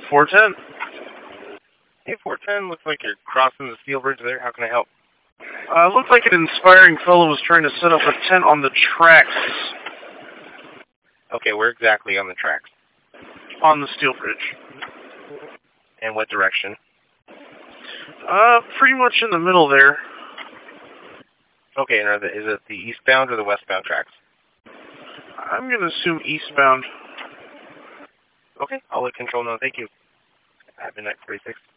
410. Hey, 410, looks like you're crossing the steel bridge there. How can I help? Looked like an inspiring fellow was trying to set up a tent on the tracks. Okay, where exactly on the tracks? On the steel bridge. And what direction? Pretty much in the middle there. Okay, and is it the eastbound or the westbound tracks? I'm going to assume eastbound. Okay, I'll let control know. Thank you. Have a good night, 46.